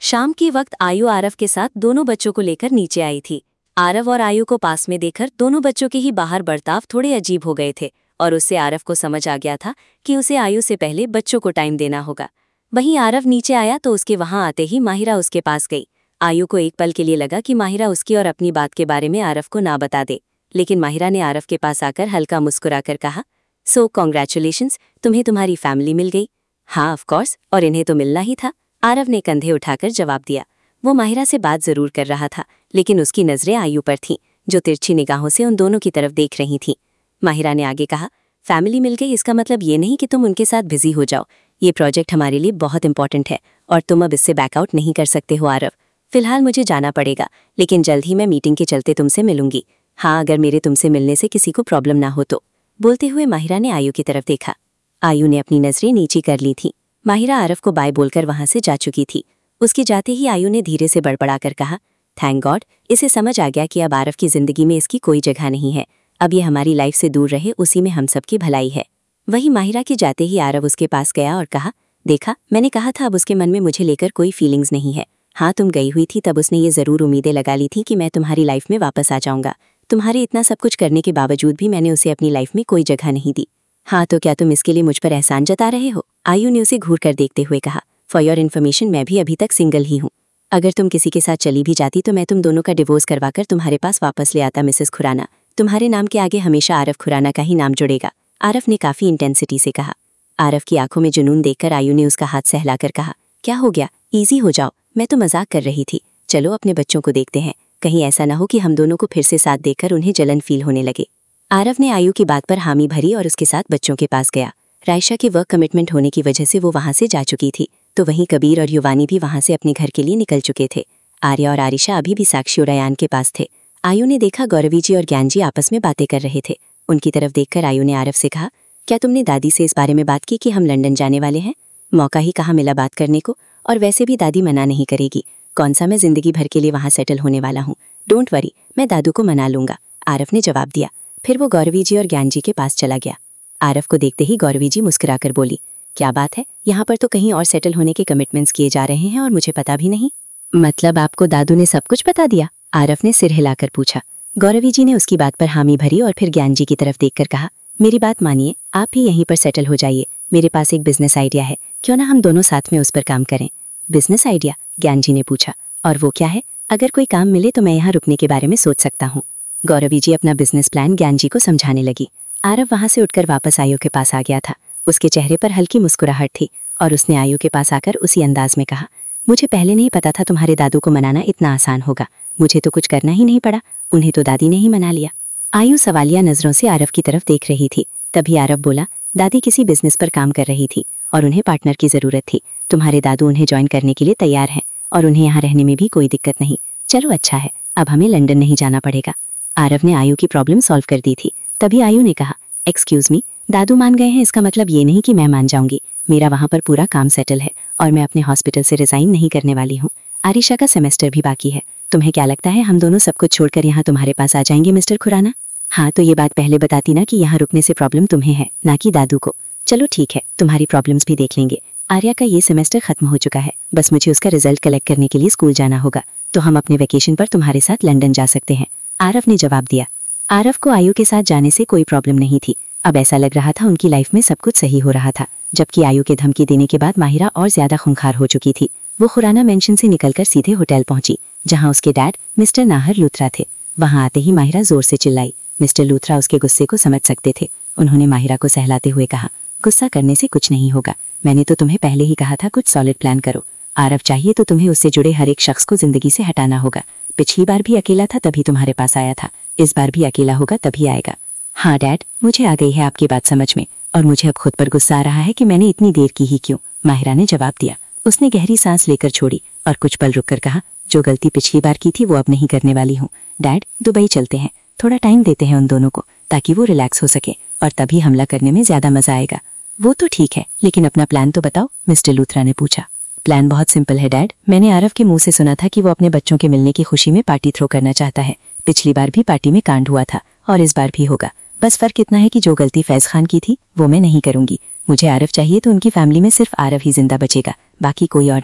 शाम के वक्त आयु आरव के साथ दोनों बच्चों को लेकर नीचे आई थी। आरव और आयु को पास में देखकर दोनों बच्चों के ही बाहर बर्ताव थोड़े अजीब हो गए थे और उससे आरव को समझ आ गया था कि उसे आयु से पहले बच्चों को टाइम देना होगा। वहीं आरव नीचे आया तो उसके वहां आते ही माहिरा उसके पास गई। आयु को एक पल के लिए लगा कि माहिरा उसकी और अपनी बात के बारे में आरव को ना बता दे, लेकिन माहिरा ने आरव के पास आकर हल्का मुस्कुराकर कहा, सो कॉन्ग्रेचुलेशंस, तुम्हें तुम्हारी फैमिली मिल गई। हाँ ऑफ कोर्स, और इन्हें तो मिलना ही था, आरव ने कंधे उठाकर जवाब दिया। वो माहिरा से बात जरूर कर रहा था, लेकिन उसकी नजरें आयु पर थीं, जो तिरछी निगाहों से उन दोनों की तरफ देख रही थीं। माहिरा ने आगे कहा, फैमिली मिल गई इसका मतलब ये नहीं कि तुम उनके साथ बिजी हो जाओ। ये प्रोजेक्ट हमारे लिए बहुत इंपॉर्टेंट है और तुम अब इससे बैकआउट नहीं कर सकते हो आरव। फिलहाल मुझे जाना पड़ेगा, लेकिन जल्द ही मैं मीटिंग के चलते तुमसे मिलूंगी। हाँ, अगर मेरे तुमसे मिलने से किसी को प्रॉब्लम ना हो तो। बोलते हुए माहिरा ने आयु की तरफ देखा। आयु ने अपनी नजरें नीची कर ली थी। माहिरा आरव को बाय बोलकर वहां से जा चुकी थी। उसके जाते ही आयु ने धीरे से बड़बड़ाकर कहा, थैंक गॉड, इसे समझ आ गया कि अब आरव की जिंदगी में इसकी कोई जगह नहीं है। अब ये हमारी लाइफ से दूर रहे, उसी में हम सबकी भलाई है। वहीं माहिरा के जाते ही आरव उसके पास गया और कहा, देखा, मैंने कहा था अब उसके मन में मुझे लेकर कोई फीलिंग्स नहीं है। हाँ, तुम गई हुई थी तब उसने ये जरूर उम्मीदें लगा ली थी कि मैं तुम्हारी लाइफ में वापस आ जाऊंगा। तुम्हारे इतना सब कुछ करने के बावजूद भी मैंने उसे अपनी लाइफ में कोई जगह नहीं दी। हाँ, तो क्या तुम इसके लिए मुझ पर एहसान जता रहे हो? आयु ने उसे घूर कर देखते हुए कहा, फॉर योर इन्फॉर्मेशन, मैं भी अभी तक सिंगल ही हूँ। अगर तुम किसी के साथ चली भी जाती तो मैं तुम दोनों का डिवोर्स करवाकर तुम्हारे पास वापस ले आता मिसेस खुराना। तुम्हारे नाम के आगे हमेशा आरव खुराना का ही नाम जुड़ेगा। आरव ने काफी इंटेंसिटी से कहा। आरव की आंखों में जुनून देखकर आयु ने उसका हाथ सहलाकर कहा, क्या हो गया, इजी हो जाओ, मैं तो मजाक कर रही थी। चलो अपने बच्चों को देखते हैं, कहीं ऐसा ना हो कि हम दोनों को फिर से साथ देखकर उन्हें जलन फील होने लगे। आरव ने आयु की बात पर हामी भरी और उसके साथ बच्चों के पास गया। रायशा के वर्क कमिटमेंट होने की वजह से वो वहां से जा चुकी थी, तो वहीं कबीर और युवानी भी वहां से अपने घर के लिए निकल चुके थे। आर्या और आरिशा अभी भी साक्षी और अयान के पास थे। आयु ने देखा गौरवी जी और ज्ञान जी आपस में बातें कर रहे थे। उनकी तरफ देखकर आयु ने आरव से कहा, क्या तुमने दादी से इस बारे में बात की कि हम लंदन जाने वाले हैं? मौका ही कहाँ मिला बात करने को, और वैसे भी दादी मना नहीं करेगी। कौन सा मैं जिंदगी भर के लिए वहां सेटल होने वाला हूँ। डोंट वरी, मैं दादू को मना लूंगा, आरव ने जवाब दिया। फिर वो गौरवी जी और ज्ञान जी के पास चला गया। आरव को देखते ही गौरवी जी मुस्कुराकर बोली, क्या बात है, यहाँ पर तो कहीं और सेटल होने के कमिटमेंट्स किए जा रहे हैं और मुझे पता भी नहीं। मतलब आपको दादू ने सब कुछ बता दिया? आरव ने सिर हिलाकर पूछा। गौरवी जी ने उसकी बात पर हामी भरी और फिर ज्ञान जी की तरफ देखकर कहा, मेरी बात मानिए, आप भी यहीं पर सेटल हो जाइए। मेरे पास एक बिजनेस आइडिया है, क्यों ना हम दोनों साथ में उस पर काम करें? Business idea? ज्ञान जी ने पूछा। और वो क्या है? अगर कोई काम मिले तो मैं यहाँ रुकने के बारे में सोच सकता हूँ। गौरवी जी अपना बिजनेस प्लान ज्ञान जी को समझाने लगी। आरव वहां से उठकर वापस आयु के पास आ गया था। उसके चेहरे पर हल्की मुस्कुराहट थी और उसने आयु के पास आकर उसी अंदाज में कहा, मुझे पहले नहीं पता था तुम्हारे दादू को मनाना इतना आसान होगा। मुझे तो कुछ करना ही नहीं पड़ा, उन्हें तो दादी ने ही मना लिया। आयु सवालिया नजरों से आरव की तरफ देख रही थी। तभी आरव बोला, दादी किसी बिजनेस पर काम कर रही थी और उन्हें पार्टनर की जरूरत थी। तुम्हारे दादू उन्हें ज्वाइन करने के लिए तैयार हैं और उन्हें यहाँ रहने में भी कोई दिक्कत नहीं। चलो अच्छा है, अब हमें लंदन नहीं जाना पड़ेगा। आरव ने आयु की प्रॉब्लम सॉल्व कर दी थी। तभी आयु ने कहा, एक्सक्यूज मी, दादू मान गए हैं इसका मतलब ये नहीं कि मैं मान जाऊंगी। मेरा वहां पर पूरा काम सेटल है और मैं अपने हॉस्पिटल से रिजाइन नहीं करने वाली हूँ। आरिशा का सेमेस्टर भी बाकी है। तुम्हें क्या लगता है हम दोनों सब कुछ छोड़कर यहाँ तुम्हारे पास आ जाएंगे मिस्टर खुराना? हाँ, तो ये बात पहले बताती ना कि यहाँ रुकने से प्रॉब्लम तुम्हें है, ना कि दादू को। चलो ठीक है, तुम्हारी प्रॉब्लम्स भी देख लेंगे। आर्या का ये सेमेस्टर खत्म हो चुका है, बस मुझे उसका रिजल्ट कलेक्ट करने के लिए स्कूल जाना होगा, तो हम अपने वेकेशन पर तुम्हारे साथ लंदन जा सकते हैं, आरव ने जवाब दिया। आरव को आयु के साथ जाने से कोई प्रॉब्लम नहीं थी। अब ऐसा लग रहा था उनकी लाइफ में सब कुछ सही हो रहा था। जबकि आयु के धमकी देने के बाद माहिरा और ज्यादा खूंखार हो चुकी थी। वो खुराना मेंशन से निकलकर सीधे होटल पहुंची, जहां उसके डैड मिस्टर नाहर लूथरा थे। वहां आते ही माहिरा जोर से चिल्लाई। मिस्टर लूथरा उसके गुस्से को समझ सकते थे। उन्होंने माहिरा को सहलाते हुए कहा, गुस्सा करने से कुछ नहीं होगा। मैंने तो तुम्हें पहले ही कहा था कुछ सॉलिड प्लान करो। आरव चाहिए तो तुम्हें उससे जुड़े हर एक शख्स को जिंदगी से हटाना होगा। पिछली बार भी अकेला था तभी तुम्हारे पास आया था, इस बार भी अकेला होगा तभी आएगा। हाँ डैड, मुझे आ गई है आपकी बात समझ में, और मुझे अब खुद पर गुस्सा आ रहा है कि मैंने इतनी देर की ही क्यों, माहिरा ने जवाब दिया। उसने गहरी सांस लेकर छोड़ी और कुछ पल रुककर कहा, जो गलती पिछली बार की थी वो अब नहीं करने वाली हूँ। डैड, दुबई चलते हैं, थोड़ा टाइम देते हैं उन दोनों को ताकि वो रिलैक्स हो सके, और तभी हमला करने में ज्यादा मजा आएगा। वो तो ठीक है, लेकिन अपना प्लान तो बताओ, मिस्टर लूथरा ने पूछा। प्लान बहुत सिंपल है डैड। मैंने आरव के मुंह से सुना था कि वो अपने बच्चों के मिलने की खुशी में पार्टी थ्रो करना चाहता है। पिछली बार भी पार्टी में कांड हुआ था और इस बार भी होगा। बस फर्क इतना है कि जो गलती फैज खान की थी वो मैं नहीं करूंगी। मुझे आरव चाहिए तो उनकी फैमिली में सिर्फ आरव ही जिंदा बचेगा, बाकी कोई और नहीं।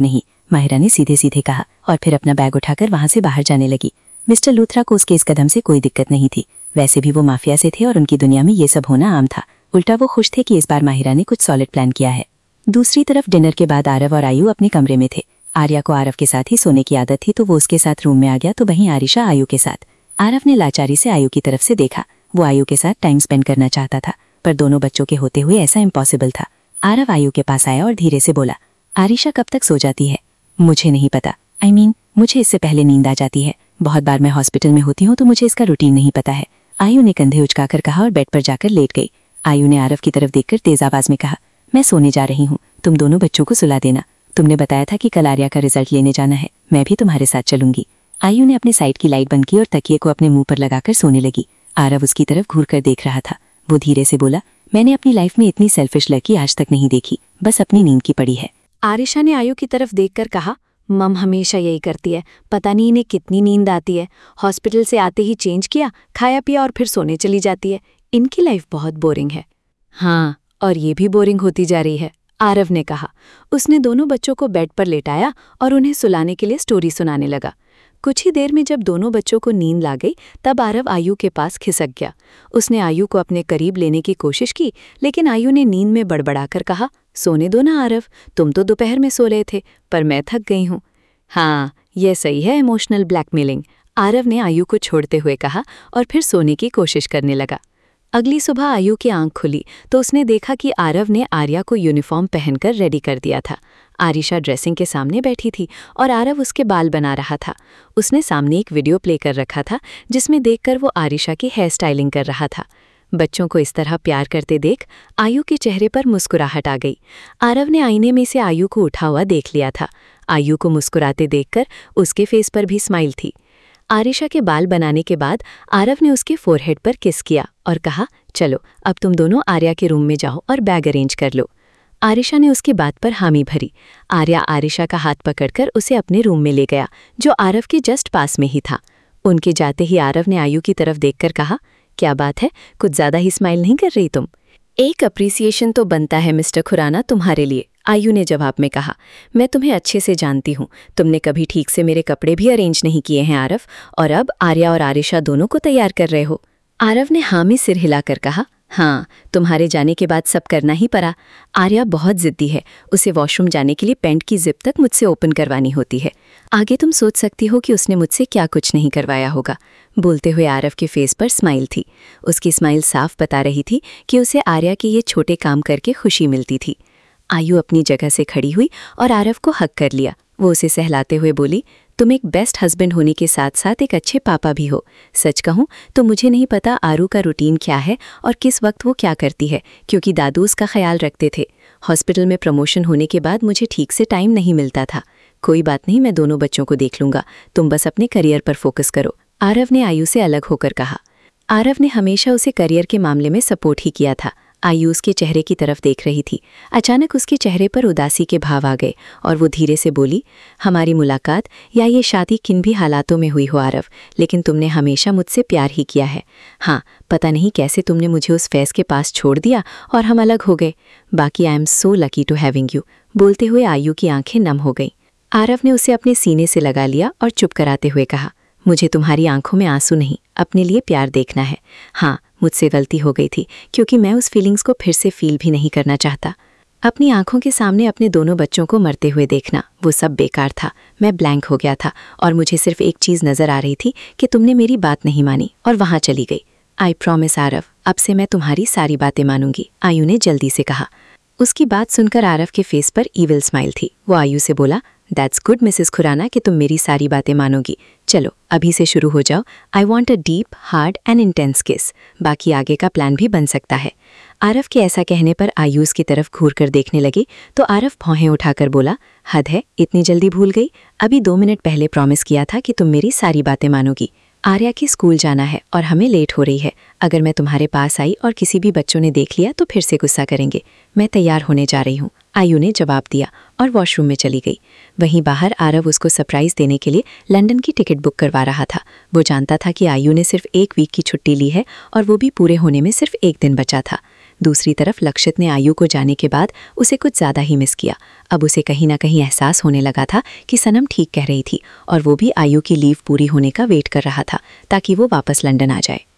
माहिरा ने सीधे सीधे कहा और फिर अपना बैग उठाकर वहां से बाहर जाने लगी। मिस्टर लूथरा को उसके इस कदम से कोई दिक्कत नहीं थी। वैसे भी वो माफिया से थे और उनकी दुनिया में ये सब होना आम था। उल्टा वो खुश थे कि इस बार माहिरा ने कुछ सॉलिड प्लान किया है। दूसरी तरफ डिनर के बाद आरव और आयु अपने कमरे में थे। आर्या को आरव के साथ ही सोने की आदत थी तो वो उसके साथ रूम में आ गया, तो वहीं आरिशा आयु के साथ। आरव ने लाचारी से आयु की तरफ से देखा। वो आयु के साथ टाइम स्पेंड करना चाहता था, पर दोनों बच्चों के होते हुए ऐसा इम्पॉसिबल था। आरव आयु के पास आया और धीरे से बोला, आरिशा कब तक सो जाती है? मुझे नहीं पता। मुझे इससे पहले नींद आ जाती है। बहुत बार मैं हॉस्पिटल में होती हूँ तो मुझे इसका रूटीन नहीं पता है। आयु ने कंधे उचकाकर कहा और बेड पर जाकर लेट गई। आयु ने आरव की तरफ देखकर तेज आवाज में कहा, मैं सोने जा रही हूँ, तुम दोनों बच्चों को सुला देना। तुमने बताया था कि कल आर्या का रिजल्ट लेने जाना है, मैं भी तुम्हारे साथ चलूंगी। आयु ने अपने साइड की लाइट बंद की और तकिए को अपने मुंह पर लगाकर सोने लगी। आरव उसकी तरफ घूर कर देख रहा था। वो धीरे से बोला, मैंने अपनी लाइफ में इतनी सेल्फिश लड़की आज तक नहीं देखी, बस अपनी नींद की पड़ी है। आरिशा ने आयु की तरफ देखकर कहा, मम हमेशा यही करती है, पता नहीं इन्हें कितनी नींद आती है। हॉस्पिटल से आते ही चेंज किया, खाया पिया और फिर सोने चली जाती है। इनकी लाइफ बहुत बोरिंग है। हाँ, और ये भी बोरिंग होती जा रही है, आरव ने कहा। उसने दोनों बच्चों को बेड पर लेटाया और उन्हें सुलाने के लिए स्टोरी सुनाने लगा। कुछ ही देर में जब दोनों बच्चों को नींद ला गई तब आरव आयु के पास खिसक गया। उसने आयु को अपने करीब लेने की कोशिश की, लेकिन आयु ने नींद में बड़बड़ाकर कहा, सोने दो ना आरव, तुम तो दोपहर में सो रहे थे, पर मैं थक गई हूँ। हाँ, यह सही है इमोशनल ब्लैकमेलिंग, आरव ने आयु को छोड़ते हुए कहा और फिर सोने की कोशिश करने लगा। अगली सुबह आयु की आंख खुली तो उसने देखा कि आरव ने आर्या को यूनिफॉर्म पहनकर रेडी कर दिया था। आरिशा ड्रेसिंग के सामने बैठी थी और आरव उसके बाल बना रहा था। उसने सामने एक वीडियो प्ले कर रखा था जिसमें देखकर वो आरिशा की हेयर स्टाइलिंग कर रहा था। बच्चों को इस तरह प्यार करते देख आयु के चेहरे पर मुस्कुराहट आ गई। आरव ने आईने में से आयु को उठा हुआ देख लिया था। आयु को मुस्कुराते देखकर उसके फेस पर भी स्माइल थी। आरिशा के बाल बनाने के बाद आरव ने उसके फोरहेड पर किस किया और कहा, चलो अब तुम दोनों आर्या के रूम में जाओ और बैग अरेंज कर लो। आरिशा ने उसकी बात पर हामी भरी। आर्या आरिशा का हाथ पकड़कर उसे अपने रूम में ले गया जो आरव के जस्ट पास में ही था। उनके जाते ही आरव ने आयु की तरफ देखकर कहा, क्या बात है, कुछ ज्यादा ही स्माइल नहीं कर रही तुम? एक अप्रिसिएशन तो बनता है मिस्टर खुराना तुम्हारे लिए, आयु ने जवाब में कहा। मैं तुम्हें अच्छे से जानती हूँ, तुमने कभी ठीक से मेरे कपड़े भी अरेंज नहीं किए हैं आरव, और अब आर्या और आरिशा दोनों को तैयार कर रहे हो। आरव ने हामी सिर हिलाकर कहा, हाँ, तुम्हारे जाने के बाद सब करना ही पड़ा। आर्या बहुत जिद्दी है, उसे वॉशरूम जाने के लिए पैंट की जिप तक मुझसे ओपन करवानी होती है। आगे तुम सोच सकती हो कि उसने मुझसे क्या कुछ नहीं करवाया होगा। बोलते हुए आरव के फेस पर स्माइल थी। उसकी स्माइल साफ बता रही थी कि उसे आर्या के ये छोटे काम करके खुशी मिलती थी। आयु अपनी जगह से खड़ी हुई और आरव को हक कर लिया। वो उसे सहलाते हुए बोली, तुम एक बेस्ट हस्बैंड होने के साथ साथ एक अच्छे पापा भी हो। सच कहूँ तो मुझे नहीं पता आरू का रूटीन क्या है और किस वक्त वो क्या करती है, क्योंकि दादू उसका ख्याल रखते थे। हॉस्पिटल में प्रमोशन होने के बाद मुझे ठीक से टाइम नहीं मिलता था। कोई बात नहीं, मैं दोनों बच्चों को देख लूंगा, तुम बस अपने करियर पर फोकस करो, आरव ने आयु से अलग होकर कहा। आरव ने हमेशा उसे करियर के मामले में सपोर्ट ही किया था। आयु उसके चेहरे की तरफ देख रही थी। अचानक उसके चेहरे पर उदासी के भाव आ गए और वो धीरे से बोली, हमारी मुलाकात या ये शादी किन भी हालातों में हुई हो आरव, लेकिन तुमने हमेशा मुझसे प्यार ही किया है। हाँ, पता नहीं कैसे तुमने मुझे उस फैज़ के पास छोड़ दिया और हम अलग हो गए। बाकी I am so lucky to having you. बोलते हुए आयु की आंखें नम हो गईं। आरव ने उसे अपने सीने से लगा लिया और चुप कराते हुए कहा, मुझे तुम्हारी आंखों में आंसू नहीं, अपने लिए प्यार देखना है। हाँ, मुझसे गलती हो गई थी, क्योंकि मैं उस फीलिंग्स को फिर से फील भी नहीं करना चाहता। अपनी आंखों के सामने अपने दोनों बच्चों को मरते हुए देखना, वो सब बेकार था। मैं ब्लैंक हो गया था और मुझे सिर्फ एक चीज़ नज़र आ रही थी कि तुमने मेरी बात नहीं मानी और वहाँ चली गई। आई प्रॉमिस आरव, अब से मैं तुम्हारी सारी बातें मानूंगी, आयु ने जल्दी से कहा। उसकी बात सुनकर आरव के फेस पर ईविल स्माइल थी। वो आयु से बोला, दैट्स गुड मिसेस खुराना कि तुम मेरी सारी बातें मानोगी। चलो अभी से शुरू हो जाओ। I want a deep, hard and intense kiss. बाकी आगे का प्लान भी बन सकता है। आरव के ऐसा कहने पर आयु उसकी तरफ घूर कर देखने लगी तो आरव भौहें उठाकर बोला, हद है, इतनी जल्दी भूल गई? अभी 2 मिनट पहले प्रॉमिस किया था कि तुम मेरी सारी बातें मानोगी। आर्या की स्कूल जाना है और हमें लेट हो रही है। अगर मैं तुम्हारे पास आई और किसी भी बच्चों ने देख लिया तो फिर से गुस्सा करेंगे। मैं तैयार होने जा रही हूँ, आयु ने जवाब दिया और वॉशरूम में चली गई। वहीं बाहर आरव उसको सरप्राइज देने के लिए लंदन की टिकट बुक करवा रहा था। वो जानता था कि आयु ने सिर्फ 1 वीक की छुट्टी ली है और वो भी पूरे होने में सिर्फ 1 दिन बचा था। दूसरी तरफ लक्षित ने आयु को जाने के बाद उसे कुछ ज़्यादा ही मिस किया। अब उसे कहीं ना कहीं एहसास होने लगा था कि सनम ठीक कह रही थी और वो भी आयु की लीव पूरी होने का वेट कर रहा था ताकि वो वापस लंदन आ जाए।